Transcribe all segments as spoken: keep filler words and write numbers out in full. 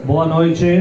Boa noite.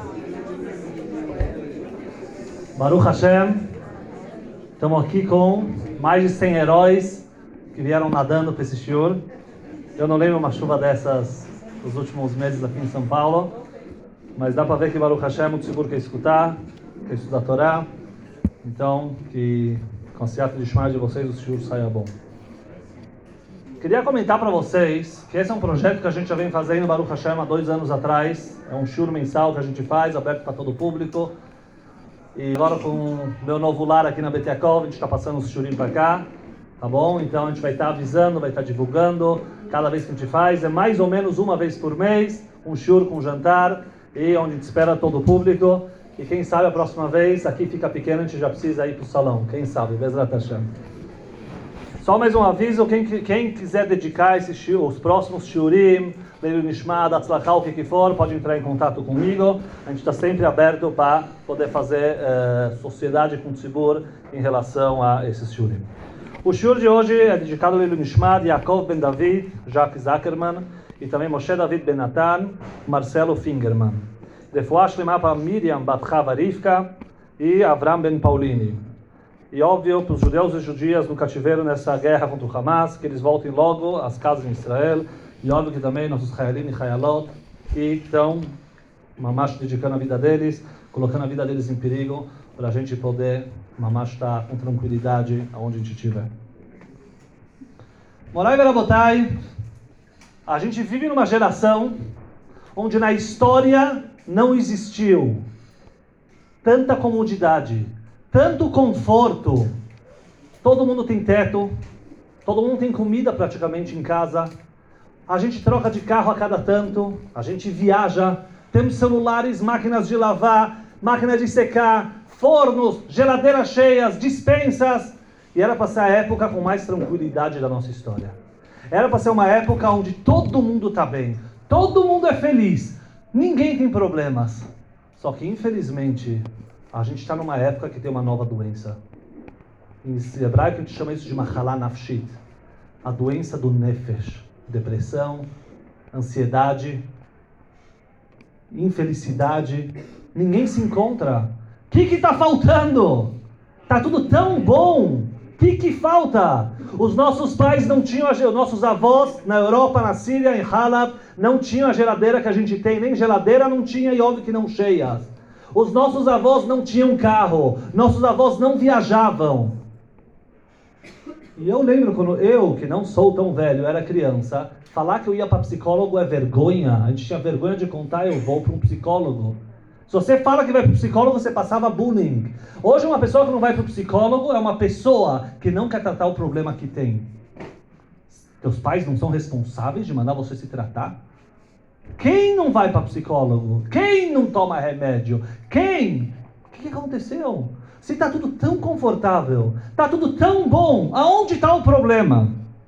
Baruch Hashem. Estamos aqui com mais de cem heróis que vieram nadando para esse shiur. Eu não lembro uma chuva dessas nos últimos meses aqui em São Paulo, mas dá para ver que Baruch Hashem é muito seguro que é escutar, que é estudar a Torá. Então, que com esse ato de chamar de vocês o shiur saia bom. Queria comentar para vocês que esse é um projeto que a gente já vem fazendo Baruch Hashem há dois anos atrás. É um shiur mensal que a gente faz, aberto para todo o público. E agora com o meu novo lar aqui na B T Yaakov, a gente está passando os shiurim para cá, tá bom? Então a gente vai estar tá avisando, vai estar tá divulgando cada vez que a gente faz. É mais ou menos uma vez por mês, um shiur com jantar, e onde a gente espera todo o público. E quem sabe a próxima vez, aqui fica pequeno, a gente já precisa ir para o salão. Quem sabe? Bezrat Hashem. Só mais um aviso, quem, quem quiser dedicar esse shiur, os próximos shiurim, Leilui Nishmat, Atzlachá, o que que for, pode entrar em contato comigo. A gente está sempre aberto para poder fazer uh, sociedade com o Tzibur em relação a esses shiurim. O shiur de hoje é dedicado a Leilui Nishmat, Yaakov Ben David, Jacques Zuckerman, e também Moshe David Ben Natan, Marcelo Fingerman. Refuah Shlema para Miriam Bat Chava Rivka e Avram Ben Paulini. E óbvio, para os judeus e judias no cativeiro nessa guerra contra o Hamas, que eles voltem logo às casas em Israel. E óbvio que também nossos Hayalim e Hayalot, que estão mamash dedicando a vida deles, colocando a vida deles em perigo, para a gente poder mamash estar com tranquilidade aonde a gente estiver. Morai Verabotai, a gente vive numa geração onde na história não existiu tanta comodidade, tanto conforto. Todo mundo tem teto, todo mundo tem comida praticamente em casa, a gente troca de carro a cada tanto, a gente viaja, temos celulares, máquinas de lavar, máquinas de secar, fornos, geladeiras cheias, dispensas. E era para ser a época com mais tranquilidade da nossa história. Era para ser uma época onde todo mundo está bem, todo mundo é feliz, ninguém tem problemas. Só que infelizmente a gente está numa época que tem uma nova doença. Em hebraico a gente chama isso de Machalá Nafshit, a doença do Nefesh. Depressão, ansiedade, infelicidade. Ninguém se encontra. O que que está faltando? Está tudo tão bom. O que que falta? Os nossos pais não tinham, os nossos avós na Europa, na Síria, em Halab, não tinham a geladeira que a gente tem. Nem geladeira não tinha e óbvio que não cheias. Os nossos avós não tinham carro. Nossos avós não viajavam. E eu lembro quando eu, que não sou tão velho, era criança, falar que eu ia para psicólogo é vergonha. A gente tinha vergonha de contar, eu vou para um psicólogo. Se você fala que vai para o psicólogo, você passava bullying. Hoje uma pessoa que não vai para o psicólogo é uma pessoa que não quer tratar o problema que tem. Teus pais não são responsáveis de mandar você se tratar? Quem não vai para psicólogo? Quem não toma remédio? Quem? O que aconteceu? Se está tudo tão confortável, está tudo tão bom, aonde está o problema?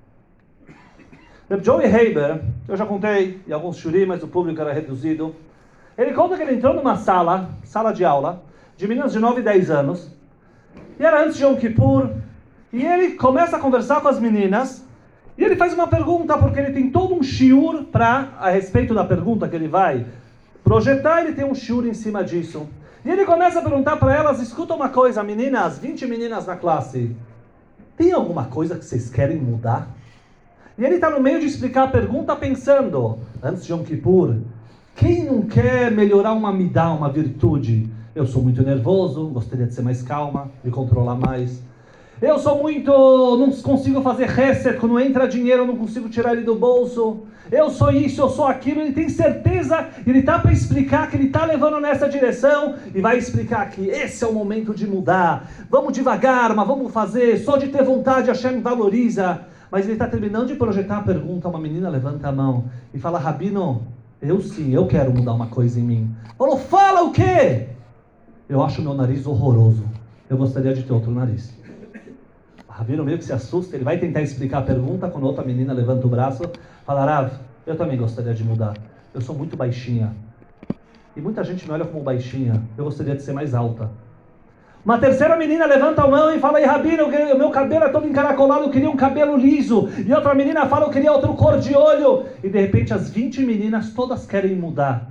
O Joey Haber, eu já contei em alguns shiurim, mas o público era reduzido. Ele conta que ele entrou numa sala, sala de aula, de meninas de nove e dez anos, e era antes de Yom Kippur, e ele começa a conversar com as meninas, e ele faz uma pergunta, porque ele tem todo um shiur para, a respeito da pergunta que ele vai projetar, ele tem um shiur em cima disso. E ele começa a perguntar para elas, escuta uma coisa, meninas, vinte meninas na classe, tem alguma coisa que vocês querem mudar? E ele está no meio de explicar a pergunta pensando, antes de Yom Kippur, quem não quer melhorar uma midá, uma virtude? Eu sou muito nervoso, gostaria de ser mais calma, de controlar mais. Eu sou muito, não consigo fazer reset, quando entra dinheiro eu não consigo tirar ele do bolso. Eu sou isso, eu sou aquilo. Ele tem certeza, ele está para explicar que ele está levando nessa direção e vai explicar que esse é o momento de mudar. Vamos devagar, mas vamos fazer. Só de ter vontade a Hashem valoriza. Mas ele está terminando de projetar a pergunta, uma menina levanta a mão e fala, Rabino, eu sim, eu quero mudar uma coisa em mim. Falou, fala o quê? Eu acho meu nariz horroroso. Eu gostaria de ter outro nariz. Rabino meio que se assusta, ele vai tentar explicar a pergunta, quando outra menina levanta o braço, fala, Rav, eu também gostaria de mudar, eu sou muito baixinha, e muita gente me olha como baixinha, eu gostaria de ser mais alta. Uma terceira menina levanta a mão e fala, e Rabino, o meu cabelo é todo encaracolado, eu queria um cabelo liso. E outra menina fala, eu queria outra cor de olho. E de repente as vinte meninas todas querem mudar.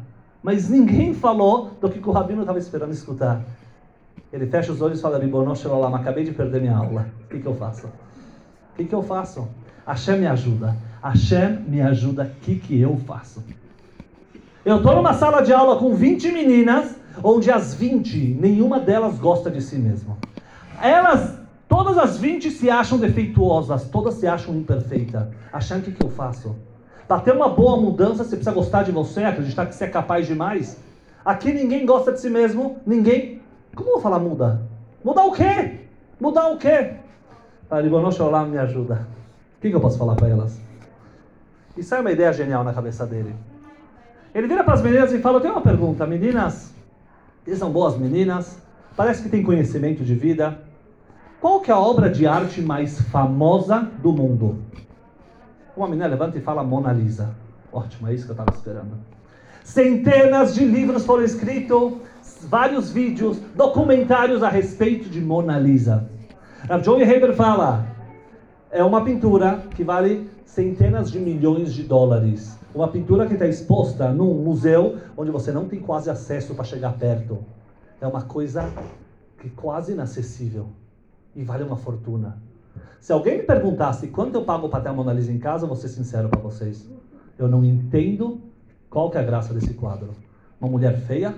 Mas ninguém falou do que o rabino estava esperando escutar. Ele fecha os olhos e fala, Ribono Shel Olam, acabei de perder minha aula. O que, que eu faço? O que, que eu faço? Hashem me ajuda. Hashem me ajuda. O que, que eu faço? Eu estou numa sala de aula com vinte meninas, onde as vinte, nenhuma delas gosta de si mesma. Elas, todas as vinte se acham defeituosas, todas se acham imperfeitas. Hashem, o que, que eu faço? Para ter uma boa mudança, você precisa gostar de você, acreditar que você é capaz de mais. Aqui ninguém gosta de si mesmo, ninguém... Como eu vou falar muda? Mudar o quê? Mudar o quê? Ribono Shel Olam, me ajuda. O que, que eu posso falar para elas? Isso é uma ideia genial na cabeça dele. Ele vira para as meninas e fala, eu tenho uma pergunta, meninas, vocês são boas meninas, parece que tem conhecimento de vida. Qual que é a obra de arte mais famosa do mundo? Uma menina levanta e fala Mona Lisa. Ótimo, é isso que eu estava esperando. Centenas de livros foram escritos, vários vídeos, documentários a respeito de Mona Lisa. Rav Joey Haber fala, é uma pintura que vale centenas de milhões de dólares. Uma pintura que está exposta num museu onde você não tem quase acesso para chegar perto. É uma coisa que é quase inacessível e vale uma fortuna. Se alguém me perguntasse quanto eu pago para ter a Mona Lisa em casa, eu vou ser sincero para vocês. Eu não entendo qual que é a graça desse quadro. Uma mulher feia,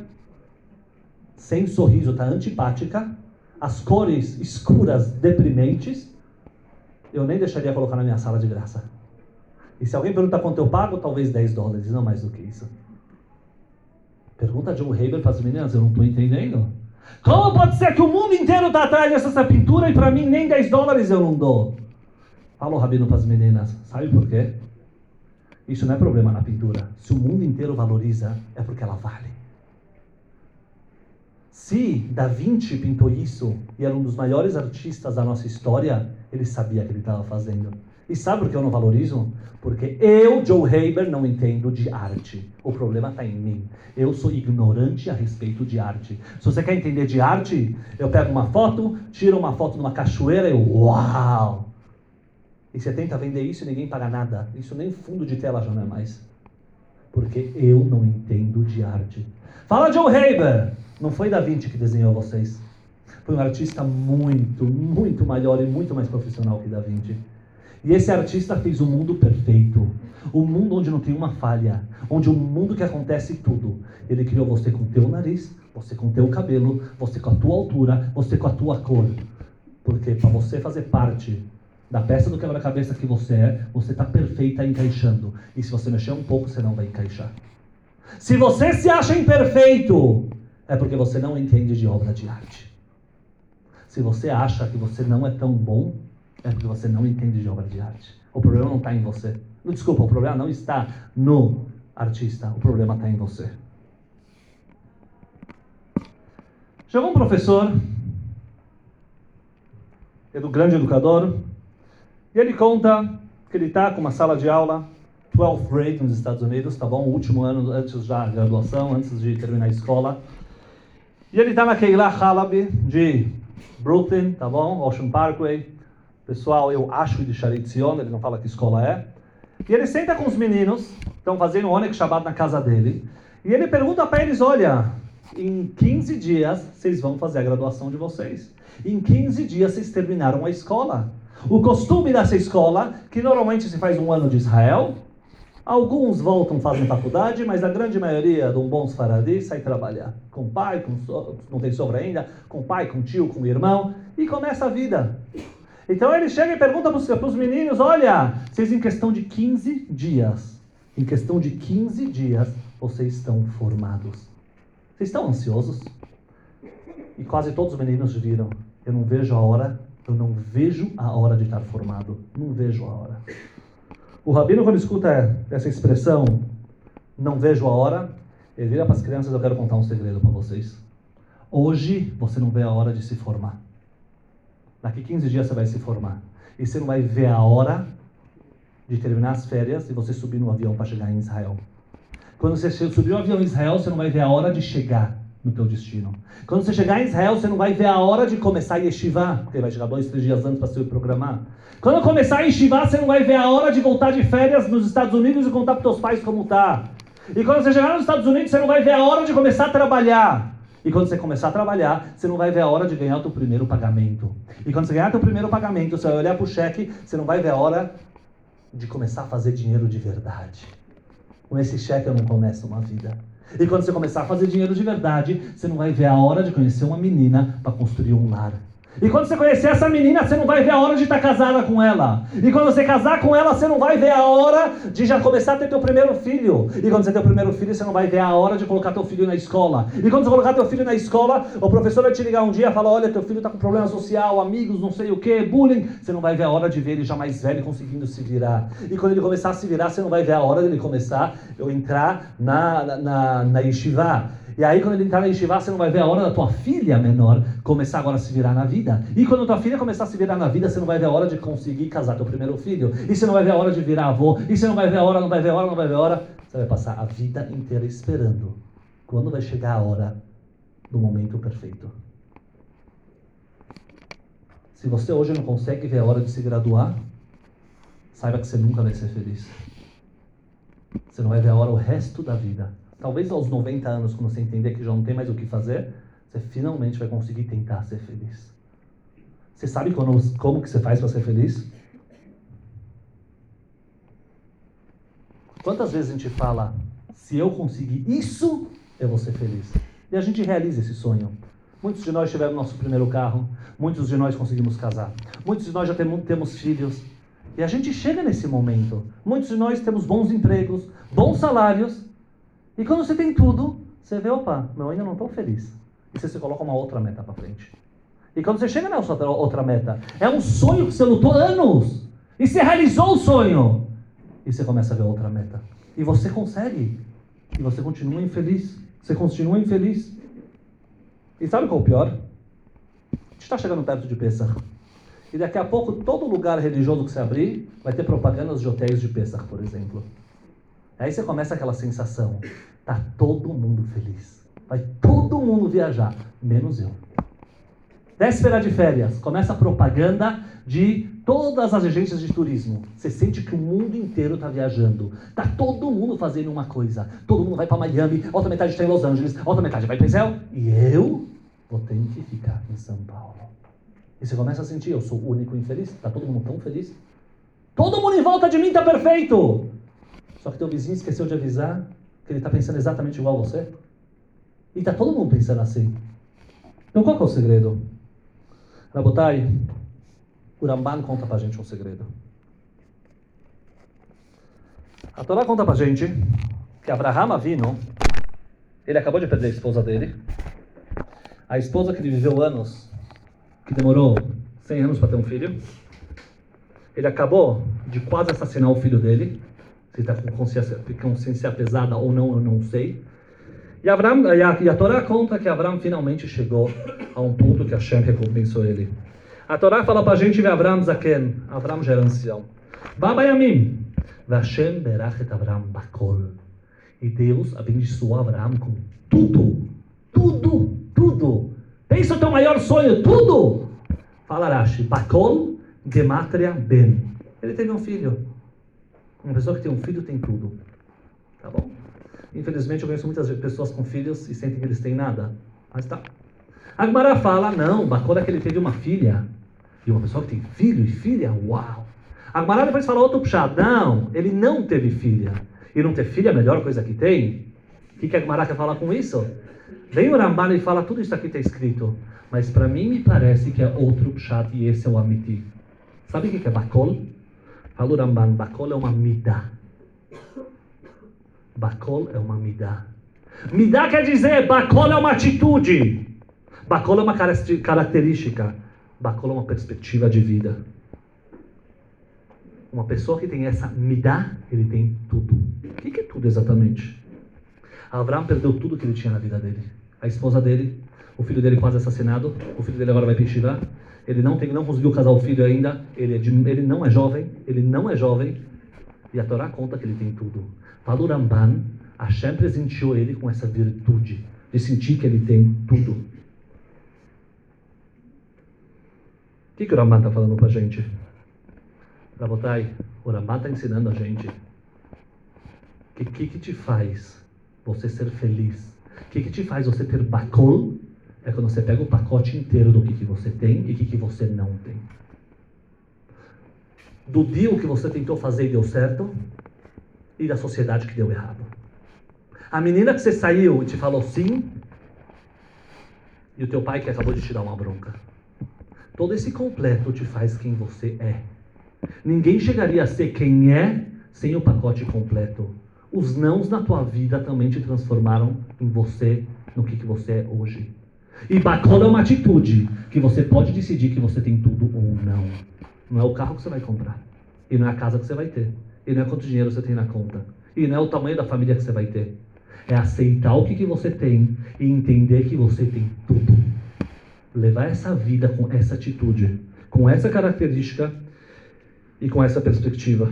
sem sorriso, está antipática, as cores escuras, deprimentes, eu nem deixaria colocar na minha sala de graça. E se alguém perguntar quanto eu pago, talvez dez dólares, não mais do que isso. Pergunta a John Haber para as meninas, eu não estou entendendo. Como pode ser que o mundo inteiro está atrás dessa pintura e para mim nem dez dólares eu não dou? Fala o rabino para as meninas, sabe por quê? Isso não é problema na pintura. Se o mundo inteiro valoriza, é porque ela vale. Se Da Vinci pintou isso e era um dos maiores artistas da nossa história, ele sabia o que ele estava fazendo. E sabe por que eu não valorizo? Porque eu, Joe Haber, não entendo de arte. O problema está em mim. Eu sou ignorante a respeito de arte. Se você quer entender de arte, eu pego uma foto, tiro uma foto de uma cachoeira e eu, uau! E você tenta vender isso e ninguém paga nada. Isso nem fundo de tela já não é mais. Porque eu não entendo de arte. Fala, Joe Haber! Não foi Da Vinci que desenhou vocês. Foi um artista muito, muito maior e muito mais profissional que Da Vinci. E esse artista fez um mundo perfeito. Um mundo onde não tem uma falha. Onde um mundo que acontece tudo. Ele criou você com o teu nariz, você com o teu cabelo, você com a tua altura, você com a tua cor. Porque para você fazer parte da peça do quebra-cabeça que você é, você está perfeita encaixando. E se você mexer um pouco, você não vai encaixar. Se você se acha imperfeito, é porque você não entende de obra de arte. Se você acha que você não é tão bom, é porque você não entende de obra de arte. O problema não está em você. Desculpa, o problema não está no artista. O problema está em você. Chegou um professor, é do grande educador, e ele conta que ele está com uma sala de aula, twelfth grade nos Estados Unidos, tá bom? O último ano antes da graduação, antes de terminar a escola. E ele está na Keilah Halaby de Brooklyn, tá bom? Ocean Parkway. Pessoal, eu acho de Shaarei Zion, ele não fala que escola é. E ele senta com os meninos, estão fazendo Oneg Shabbat na casa dele. E ele pergunta para eles, olha, em quinze dias vocês vão fazer a graduação de vocês. Em quinze dias vocês terminaram a escola. O costume dessa escola, que normalmente se faz um ano de Israel, alguns voltam, fazem faculdade, mas a grande maioria de um bom Sfaradi sai trabalhar. Com pai, com so... não tem sobra ainda, com pai, com tio, com irmão, e começa a vida. Então ele chega e pergunta para os meninos, olha, vocês em questão de quinze dias, em questão de quinze dias, vocês estão formados. Vocês estão ansiosos? E quase todos os meninos viram, eu não vejo a hora, eu não vejo a hora de estar formado. Não vejo a hora. O rabino, quando escuta essa expressão, não vejo a hora, ele vira para as crianças, eu quero contar um segredo para vocês. Hoje, você não vê a hora de se formar. Daqui quinze dias você vai se formar. E você não vai ver a hora de terminar as férias e você subir no avião para chegar em Israel. Quando você subir no avião em Israel, você não vai ver a hora de chegar no teu destino. Quando você chegar em Israel, você não vai ver a hora de começar a yeshiva, porque vai chegar dois, três dias antes para se programar. Quando começar a yeshiva, você não vai ver a hora de voltar de férias nos Estados Unidos e contar para os teus pais como tá. E quando você chegar nos Estados Unidos, você não vai ver a hora de começar a trabalhar. E quando você começar a trabalhar, você não vai ver a hora de ganhar o teu primeiro pagamento. E quando você ganhar o teu primeiro pagamento, você vai olhar para o cheque, você não vai ver a hora de começar a fazer dinheiro de verdade. Com esse cheque eu não começo uma vida. E quando você começar a fazer dinheiro de verdade, você não vai ver a hora de conhecer uma menina para construir um lar. E quando você conhecer essa menina, você não vai ver a hora de estar casada com ela. E quando você casar com ela, você não vai ver a hora de já começar a ter teu primeiro filho. E quando você ter o primeiro filho, você não vai ver a hora de colocar teu filho na escola. E quando você colocar teu filho na escola, o professor vai te ligar um dia e falar, olha, teu filho está com problema social, amigos, não sei o que, bullying. Você não vai ver a hora de ver ele já mais velho conseguindo se virar. E quando ele começar a se virar, você não vai ver a hora dele começar a entrar na, na, na, na yeshiva. E aí quando ele entrar na yeshiva, você não vai ver a hora da tua filha menor começar agora a se virar na vida. E quando a tua filha começar a se virar na vida, você não vai ver a hora de conseguir casar teu primeiro filho. E você não vai ver a hora de virar avô. E você não vai ver a hora, não vai ver a hora, não vai ver a hora. Você vai passar a vida inteira esperando. Quando vai chegar a hora do momento perfeito. Se você hoje não consegue ver a hora de se graduar, saiba que você nunca vai ser feliz. Você não vai ver a hora o resto da vida. Talvez aos noventa anos, quando você entender que já não tem mais o que fazer, você finalmente vai conseguir tentar ser feliz. Você sabe quando, como que você faz para ser feliz? Quantas vezes a gente fala, se eu conseguir isso, eu vou ser feliz. E a gente realiza esse sonho. Muitos de nós tiveram nosso primeiro carro, muitos de nós conseguimos casar, muitos de nós já temos, temos filhos. E a gente chega nesse momento. Muitos de nós temos bons empregos, bons salários. E quando você tem tudo, você vê, opa, eu ainda não estou feliz. E você se coloca uma outra meta para frente. E quando você chega nessa outra, outra meta, é um sonho que você lutou anos. E você realizou o sonho. E você começa a ver outra meta. E você consegue. E você continua infeliz. Você continua infeliz. E sabe qual é o pior? A gente está chegando perto de Pesach. E daqui a pouco, todo lugar religioso que você abrir, vai ter propagandas de hotéis de Pesach, por exemplo. Aí você começa aquela sensação, tá todo mundo feliz, vai todo mundo viajar, menos eu. Véspera de férias, começa a propaganda de todas as agências de turismo. Você sente que o mundo inteiro está viajando, tá todo mundo fazendo uma coisa, todo mundo vai para Miami, a outra metade está em Los Angeles, a outra metade vai para Israel, e eu vou ter que ficar em São Paulo. E você começa a sentir, eu sou o único infeliz, tá todo mundo tão feliz, todo mundo em volta de mim está perfeito. Só que teu vizinho esqueceu de avisar que ele está pensando exatamente igual a você. E está todo mundo pensando assim. Então qual que é o segredo? Rabotai, o Ramban conta pra gente um segredo. A Torá conta pra gente que Abraham Avinu, ele acabou de perder a esposa dele. A esposa que ele viveu anos, que demorou cem anos para ter um filho. Ele acabou de quase assassinar o filho dele. Se está com consciência, consciência pesada ou não, eu não sei. E, Abraham, e, a, e a Torá conta que Abraham finalmente chegou a um ponto que Hashem recompensou ele. A Torá fala para a gente ver Abraham Zaken. Abraham já era ancião. Baba Yamim. Hashem berach et Abraham bakol. E Deus abençoou Abraham com tudo. Tudo. Tudo. Pensa o teu maior sonho. Tudo. Fala Rashi. Bakol gematria ben. Ele teve um filho. Uma pessoa que tem um filho tem tudo. Tá bom? Infelizmente eu conheço muitas pessoas com filhos e sentem que eles têm nada. Mas tá. A Gemara fala, não, Bacora que ele teve uma filha. E uma pessoa que tem filho e filha, uau. A Gemara depois fala outro puxado. Não, ele não teve filha. E não ter filha é a melhor coisa que tem? O que, que a Gemara quer falar com isso? Vem o Ramban e fala, tudo isso aqui está escrito. Mas para mim me parece que é outro puxado e esse é o Amiti. Sabe o que, que é Bakol? Fala o Ramban, Bakol é uma midá. Bakol é uma midá. Midá quer dizer, Bakol é uma atitude. Bakol é uma característica. Bakol é uma perspectiva de vida. Uma pessoa que tem essa midá, ele tem tudo. O que é tudo exatamente? Abraham perdeu tudo que ele tinha na vida dele. A esposa dele, o filho dele quase assassinado, o filho dele agora vai para Yeshiva. Ele não, tem, não conseguiu casar o filho ainda, ele, é de, ele não é jovem, ele não é jovem, e a Torá conta que ele tem tudo. Para o Ramban, Hashem presenteou ele com essa virtude, de sentir que ele tem tudo. O que, que o Ramban está falando para a gente? Rabotai, o Ramban está ensinando a gente que que, que te faz você ser feliz? O que que te faz você ter bakol? É quando você pega o pacote inteiro do que, que você tem e o que, que você não tem. Do deal que você tentou fazer e deu certo, e da sociedade que deu errado. A menina que você saiu e te falou sim, e o teu pai que acabou de te dar uma bronca. Todo esse completo te faz quem você é. Ninguém chegaria a ser quem é sem o pacote completo. Os nãos na tua vida também te transformaram em você, no que, que você é hoje. E bakol é uma atitude que você pode decidir que você tem tudo ou não. Não é o carro que você vai comprar. E não é a casa que você vai ter. E não é quanto dinheiro você tem na conta. E não é o tamanho da família que você vai ter. É aceitar o que, que você tem e entender que você tem tudo. Levar essa vida com essa atitude, com essa característica e com essa perspectiva.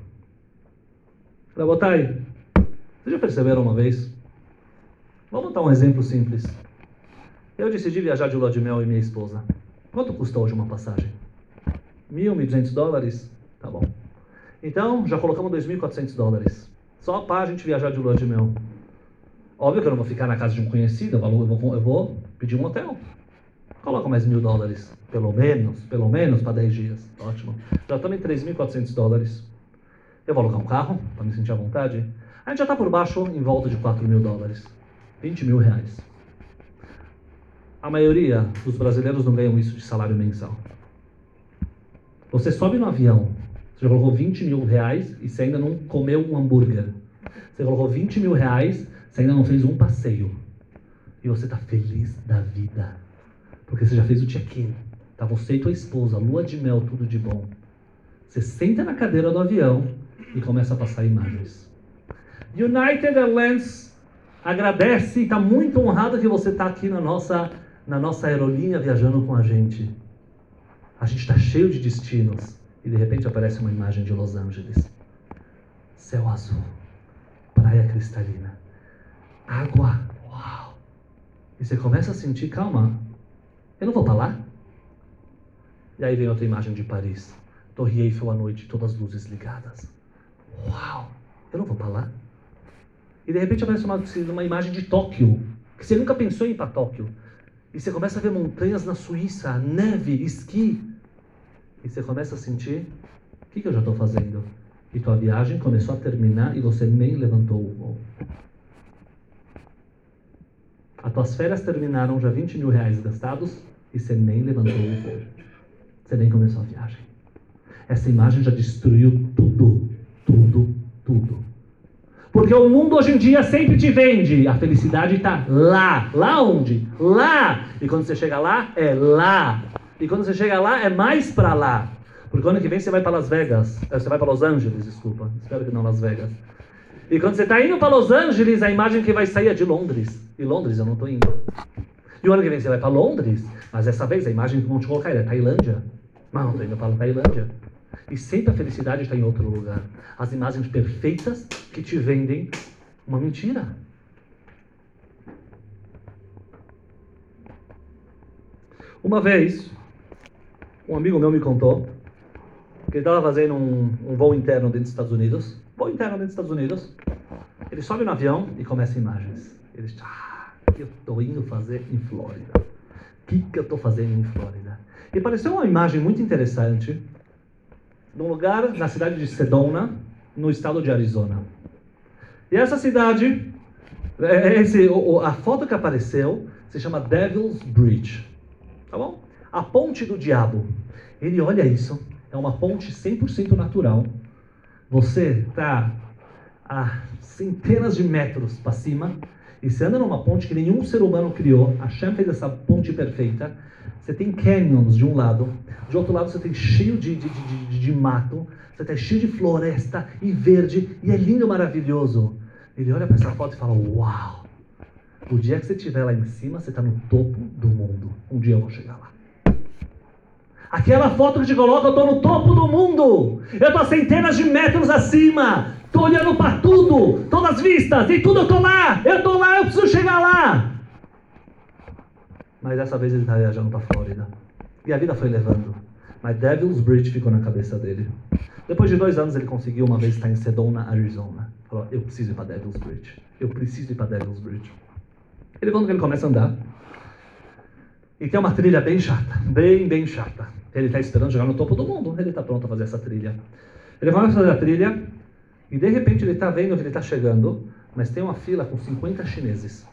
Rabotai, vocês já perceberam uma vez? Vamos dar um exemplo simples. Eu decidi viajar de lua de mel e minha esposa. Quanto custa hoje uma passagem? Mil, mil e duzentos dólares? Tá bom. Então, já colocamos dois mil e quatrocentos dólares. Só para a gente viajar de lua de mel. Óbvio que eu não vou ficar na casa de um conhecido, eu vou, eu vou pedir um hotel. Coloca mais mil dólares. Pelo menos, pelo menos para dez dias. Ótimo. Já estamos em três mil e quatrocentos dólares. Eu vou alugar um carro, para me sentir à vontade. A gente já está por baixo, em volta de quatro mil dólares. vinte mil reais. A maioria dos brasileiros não ganham isso de salário mensal. Você sobe no avião, você já colocou vinte mil reais e você ainda não comeu um hambúrguer. Você colocou vinte mil reais, você ainda não fez um passeio. E você está feliz da vida. Porque você já fez o check-in. Tá você e tua esposa, lua de mel, tudo de bom. Você senta na cadeira do avião e começa a passar imagens. United Airlines agradece e está muito honrada que você está aqui na nossa, na nossa aerolinha viajando com a gente. A gente está cheio de destinos. E de repente aparece uma imagem de Los Angeles. Céu azul. Praia cristalina. Água. Uau. E você começa a sentir, calma, eu não vou para lá? E aí vem outra imagem de Paris. Torre Eiffel à noite, todas as luzes ligadas. Uau. Eu não vou para lá? E de repente aparece uma, uma imagem de Tóquio. Que você nunca pensou em ir para Tóquio. E você começa a ver montanhas na Suíça, neve, esqui. E você começa a sentir, o que, que eu já estou fazendo? E tua viagem começou a terminar e você nem levantou o voo. As tuas férias terminaram, já vinte mil reais gastados, e você nem levantou o voo. Você nem começou a viagem. Essa imagem já destruiu tudo, tudo, tudo. Porque o mundo hoje em dia sempre te vende. A felicidade está lá. Lá onde? Lá. E quando você chega lá, é lá. E quando você chega lá, é mais para lá. Porque ano que vem você vai para Las Vegas. Você vai para Los Angeles, desculpa. Espero que não Las Vegas. E quando você está indo para Los Angeles, a imagem que vai sair é de Londres. E Londres eu não estou indo. E o ano que vem você vai para Londres, mas dessa vez a imagem que vão te colocar é Tailândia. Mas não estou indo para Tailândia. E sempre a felicidade está em outro lugar. As imagens perfeitas que te vendem uma mentira. Uma vez, um amigo meu me contou que ele estava fazendo um, um voo interno dentro dos Estados Unidos. Voo interno dentro dos Estados Unidos. Ele sobe no avião e começa imagens. Ele diz, ah, o que eu estou indo fazer em Flórida? O que, que eu estou fazendo em Flórida? E apareceu uma imagem muito interessante num lugar na cidade de Sedona, no estado de Arizona. E essa cidade, esse, a foto que apareceu, se chama Devil's Bridge. Tá bom? A ponte do diabo. Ele olha isso, é uma ponte cem por cento natural. Você está a centenas de metros para cima e você anda numa ponte que nenhum ser humano criou. A Hashem fez essa ponte perfeita. Você tem canyons de um lado, de outro lado você tem cheio de, de, de, de, de mato, você tem cheio de floresta e verde, e é lindo, maravilhoso. Ele olha para essa foto e fala, uau, o dia que você estiver lá em cima, você está no topo do mundo. Um dia eu vou chegar lá. Aquela foto que te coloca, eu estou no topo do mundo. Eu estou a centenas de metros acima. Estou olhando para tudo, todas as vistas, e tudo eu estou lá. Eu estou lá, eu preciso chegar lá. Mas dessa vez ele está viajando para a Flórida. E a vida foi levando. Mas Devil's Bridge ficou na cabeça dele. Depois de dois anos, ele conseguiu uma vez estar em Sedona, Arizona. Falou, eu preciso ir para Devil's Bridge. Eu preciso ir para Devil's Bridge. Ele quando ele começa a andar, e tem uma trilha bem chata, bem, bem chata. Ele está esperando chegar no topo do mundo, ele está pronto a fazer essa trilha. Ele começa a fazer a trilha, e de repente ele está vendo que ele está chegando, mas tem uma fila com cinquenta chineses.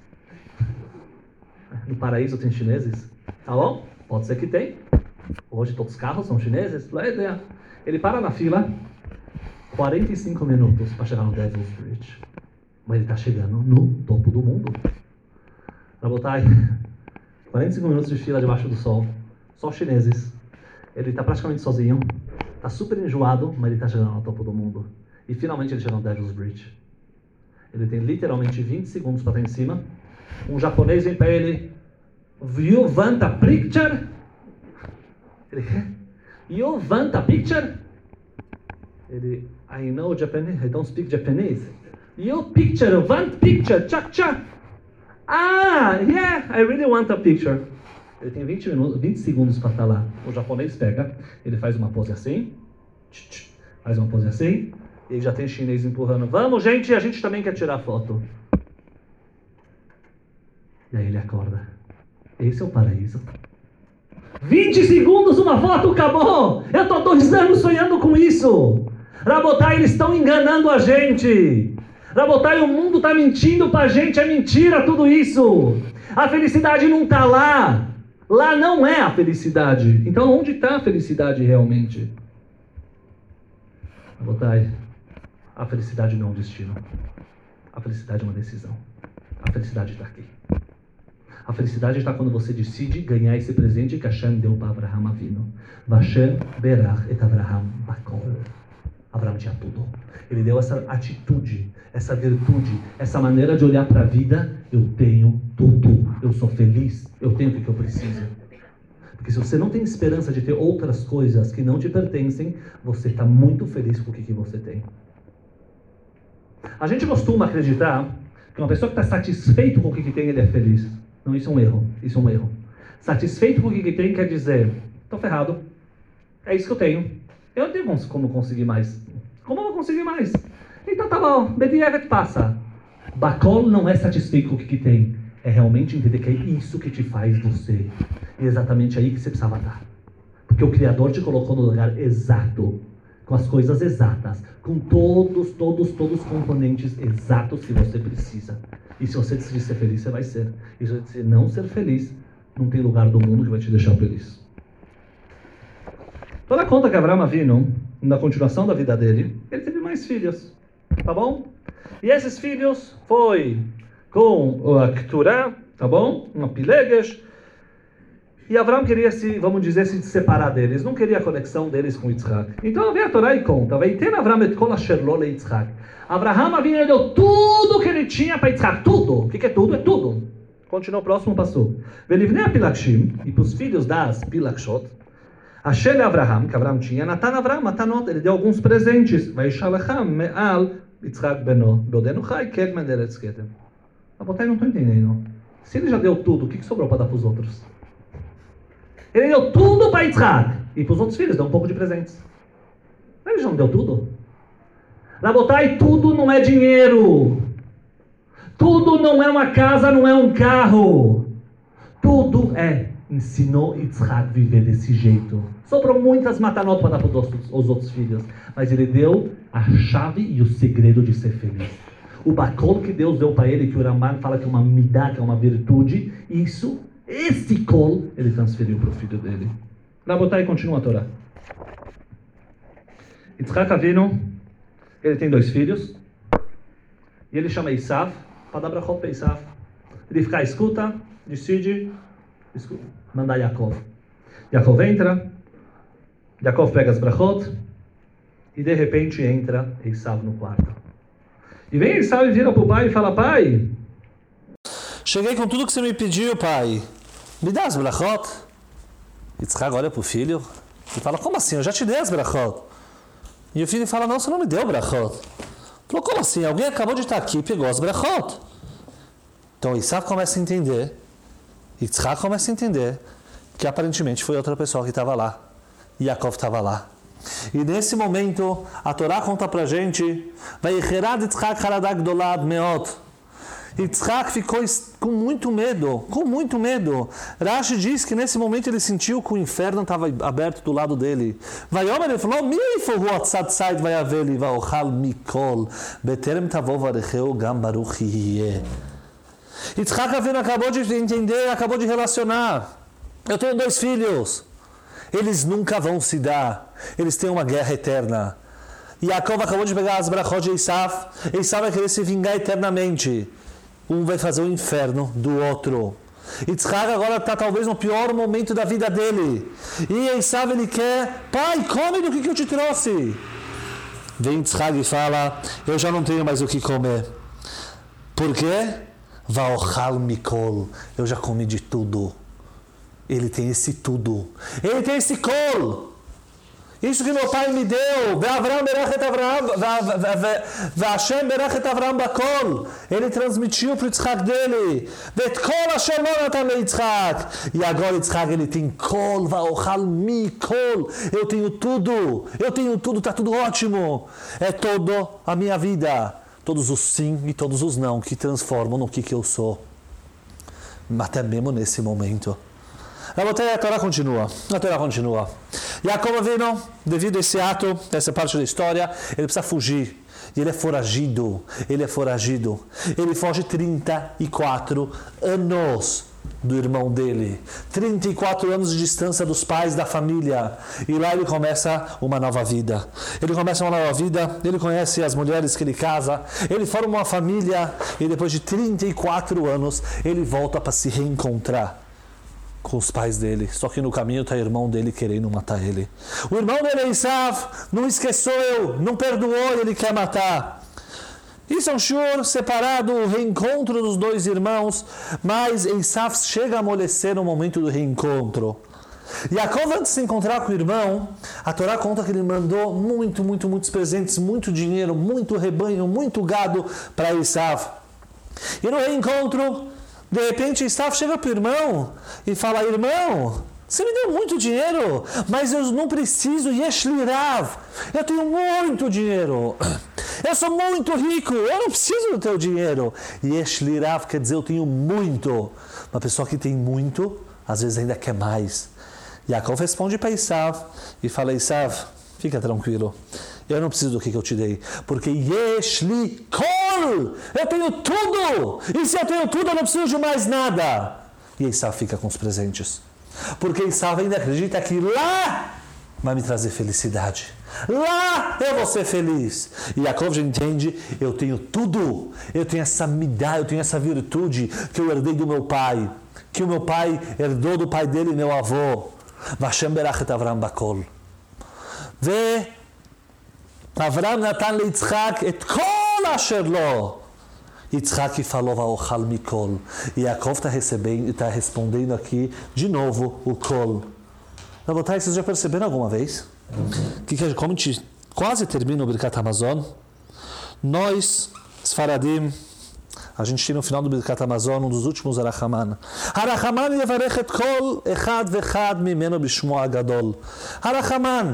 No paraíso tem chineses? Tá bom? Pode ser que tem. Hoje todos os carros são chineses. Ele para na fila, quarenta e cinco minutos para chegar no Devil's Bridge. Mas ele está chegando no topo do mundo. Rabotai, quarenta e cinco minutos de fila debaixo do sol, só chineses. Ele está praticamente sozinho, está super enjoado, mas ele está chegando no topo do mundo. E finalmente ele chega no Devil's Bridge. Ele tem literalmente vinte segundos para estar em cima. Um japonês vem para ele, you want a picture? Ele, you want a picture? Ele, I know Japanese, I don't speak Japanese. You picture, want picture, tchak tchak. Ah, yeah, I really want a picture. Ele tem vinte, minutos, vinte segundos para estar lá. O japonês pega, ele faz uma pose assim, faz uma pose assim, e já tem chinês empurrando. Vamos, gente, a gente também quer tirar foto. E aí ele acorda. Esse é o paraíso. vinte segundos, uma foto, acabou! Eu estou dois anos sonhando com isso! Rabotai, eles estão enganando a gente! Rabotai, o mundo está mentindo para a gente, é mentira tudo isso! A felicidade não está lá! Lá não é a felicidade. Então onde está a felicidade realmente? Rabotai, a felicidade não é um destino. A felicidade é uma decisão. A felicidade está aqui. A felicidade está quando você decide ganhar esse presente que Hashem deu para Abraham Avinu. Vashem berach et Abraham bakol. Abraham tinha tudo. Ele deu essa atitude, essa virtude, essa maneira de olhar para a vida. Eu tenho tudo. Eu sou feliz. Eu tenho o que eu preciso. Porque se você não tem esperança de ter outras coisas que não te pertencem, você está muito feliz com o que, que você tem. A gente costuma acreditar que uma pessoa que está satisfeito com o que, que tem, ele é feliz. Não, isso é um erro. Isso é um erro. Satisfeito com o que, que tem quer dizer, estou ferrado. É isso que eu tenho. Eu não tenho como conseguir mais. Como eu vou conseguir mais? Então tá bom, Bediavet passa. Bakol não é satisfeito com o que, que tem. É realmente entender que é isso que te faz você. E é exatamente aí que você precisava estar. Porque o Criador te colocou no lugar exato. Com as coisas exatas. Com todos, todos, todos os componentes exatos que você precisa. E se você decidir ser feliz, você vai ser. E se você decidir não ser feliz, não tem lugar do mundo que vai te deixar feliz. Toda conta que Abraham Avinu, na continuação da vida dele, ele teve mais filhos. Tá bom? E esses filhos foi com a Keturah, tá bom? Uma Pilegesh. E Abraham queria se, vamos dizer, se separar deles. Não queria a conexão deles com Yitzhak. Então vem a Torá e conta. Vai ter Abraham et kol asher lo le Yitzhak. Abraham Avinu deu tudo que ele tinha para Yitzhak. Tudo. O que, que é tudo? É tudo. Continua o próximo passo. Velivnei a Pilakshim, e para os filhos das Pilakshot, Asher le Abraham, que Abraham tinha, Natan Abraham, Matanot, ele deu alguns presentes. Vai Shalacham me'al Yitzhak beno, Beodenu chai, kedmen eretz ketem. A botai não estou entendendo. Se ele já deu tudo, o que, que sobrou para dar para os outros? Ele deu tudo para Yitzhak. E para os outros filhos, deu um pouco de presentes. Ele já não deu tudo? Rabotai, tudo não é dinheiro. Tudo não é uma casa, não é um carro. Tudo é. Ensinou Yitzhak a viver desse jeito. Sobrou muitas matanot para dar para os outros, os outros filhos. Mas ele deu a chave e o segredo de ser feliz. O bakol que Deus deu para ele, que o Ramban fala que é uma midah, que é uma virtude, isso... Esse colo ele transferiu para o filho dele. Rabotai, continua a Torá. Yitzhak Avinu, ele tem dois filhos. E ele chama Esav para dar brachot para Esav. Ele fica, escuta, decide, escuta, mandar Yaakov. Yaakov entra, Yaakov pega as brachot, e de repente entra Esav no quarto. E vem Esav e vira para o pai e fala, pai, cheguei com tudo que você me pediu, pai. Me dá as brachot. Yitzhak olha para o filho e fala, como assim? Eu já te dei as brachot. E o filho fala, não, você não me deu brachot. Falou, como assim? Alguém acabou de estar aqui e pegou as brachot. Então Esav começa a entender, Yitzhak começa a entender que aparentemente foi outra pessoa que estava lá. Yaakov estava lá. E nesse momento, a Torá conta pra gente, Vayecherad Yitzchak haradah gdolah ad meot. Yitzchak ficou com muito medo, com muito medo. Rashi diz que nesse momento ele sentiu que o inferno estava aberto do lado dele. Vayomer, ele falou, Miifu hu atzad tzad vayaveli vaochal mikol beterem tavov arecheu gam baruch yeh. Yitzchak Avinu acabou de entender, acabou de relacionar. Eu tenho dois filhos. Eles nunca vão se dar. Eles têm uma guerra eterna. Yaakov acabou de pegar as brachot de Esav. Esav vai querer se vingar eternamente. Um vai fazer o inferno do outro. Yitzchak agora está talvez no pior momento da vida dele. E Esav ele quer, pai, come do que, que eu te trouxe. Vem Yitzchak e fala, eu já não tenho mais o que comer. Por quê? Vaochal mikol. Eu já comi de tudo. Ele tem esse tudo. Ele tem esse kol. Isso que meu pai me deu. Ve'avram berachet Avram. Ve'Hashem berachet Avram bakol. Ele transmitiu para o Yitzchak dele. Ve'et kol asher lo natan leYitzchak. E agora Yitzchak ele tem kol. Vaochal mikol. Eu tenho tudo. Eu tenho tudo. Está tudo ótimo. É toda a minha vida. Todos os sim e todos os não que transformam no que, que eu sou. Até mesmo nesse momento. A Torá continua. A Torá continua. Yaakov Avinu, devido a esse ato, essa parte da história, ele precisa fugir. E ele é foragido. Ele é foragido. Ele foge trinta e quatro anos do irmão dele. trinta e quatro anos de distância dos pais, da família. E lá ele começa uma nova vida. Ele começa uma nova vida, ele conhece as mulheres que ele casa, ele forma uma família e depois de trinta e quatro anos ele volta para se reencontrar com os pais dele. Só que no caminho está o irmão dele querendo matar ele. O irmão dele, Esav, não esqueceu, não perdoou e ele quer matar. Isso é um shur separado, o reencontro dos dois irmãos, mas Esav chega a amolecer no momento do reencontro. Yaakov, antes de se encontrar com o irmão, a Torá conta que ele mandou muito, muito, muitos presentes, muito dinheiro, muito rebanho, muito gado para Esav. E no reencontro, de repente, Esav chega para o irmão e fala, irmão, você me deu muito dinheiro, mas eu não preciso, Yesh li Rav, eu tenho muito dinheiro, eu sou muito rico, eu não preciso do teu dinheiro. Yesh li Rav quer dizer eu tenho muito. Uma pessoa que tem muito, às vezes ainda quer mais. Yaakov responde para Esav e fala, Esav, fica tranquilo, eu não preciso do que eu te dei, porque Yesh li Kol, eu tenho tudo, e se eu tenho tudo eu não preciso de mais nada. E Esav fica com os presentes, porque Esav ainda acredita que lá vai me trazer felicidade, lá eu vou ser feliz. E Yaakov já entende, eu tenho tudo, eu tenho essa midá, eu tenho essa virtude que eu herdei do meu pai, que o meu pai herdou do pai dele e meu avô. Vashem berachet Avram bakol. Ve Avram natan leYitzchak et kol asher lo. Yitzchak falou vaochal mikol. E Yaakov está recebendo, está respondendo aqui de novo o kol. Rabotai, vocês já perceberam alguma vez que como a gente quase termina o Birkat Hamazon, nós, Sfaradim, a gente tinha no final do Birkat Hamazon um dos últimos Harachaman. Harachaman yevarech et kol echad vechad mimeno bishmo agadol. Harachaman,